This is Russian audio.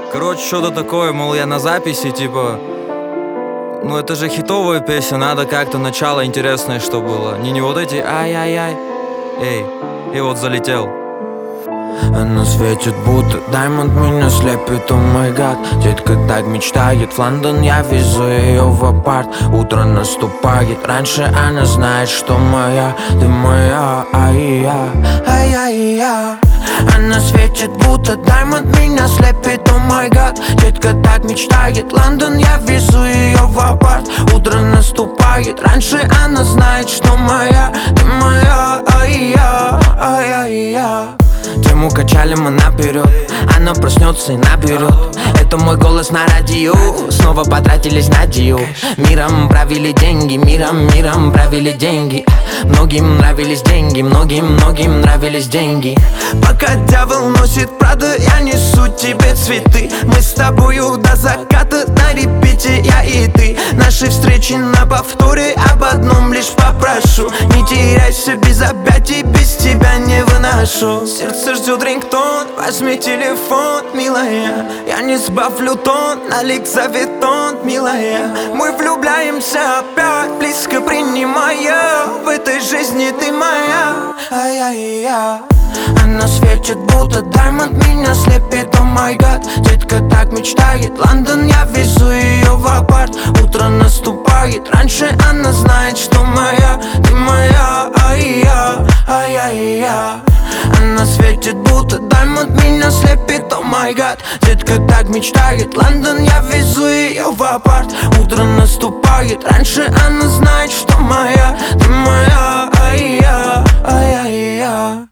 Короче, что-то такое, мол, я на записи, типа. Ну это же хитовая песня, надо как-то начало интересное, что было. Не вот эти ай-яй-яй. Эй, и вот залетел. Она светит, будто даймонд, меня слепит, о май гад. Детка так мечтает, в Лондон я везу ее в апарт. Утро наступает, раньше она знает, что моя, ты моя, ай-я. Она светит, будто даймонд, меня слепит, о май гад. Детка так мечтает, Лондон, я везу ее в апарт. Утро наступает, раньше она знает, что моя, ты моя, ай-я. Тему качали мы наперед, она проснется и наберет. Это мой голос на радио, снова потратились на Дию. Миром правили деньги, миром правили деньги. Многим нравились деньги, многим нравились деньги. Пока дьявол носит Прада, я несу тебе цветы. Мы с тобою до заката на репите, я и ты. Наши встречи на повторе, об одном лишь попрошу: не теряйся без объятий, без тебя не выношу. Сердце ждет рингтон, возьми телефон, милая. Я не сбавлю тон, на Ликсавитон, милая. Мы влюбляемся опять, близко принимая. В этой жизни ты моя, ай-яй-я. Она светит, будто даймонд, меня слепит, о май гад. Детка так мечтает, Лондон, я везу ее в апарт. Утро наступает, раньше она знает, что моя, ты моя, ай-я. Она светит, будто даймонд, меня слепит, о май гад. Детка так мечтает, Лондон, я везу ее в апарт. Утро наступает, раньше она знает, что моя, ты моя, ай-я.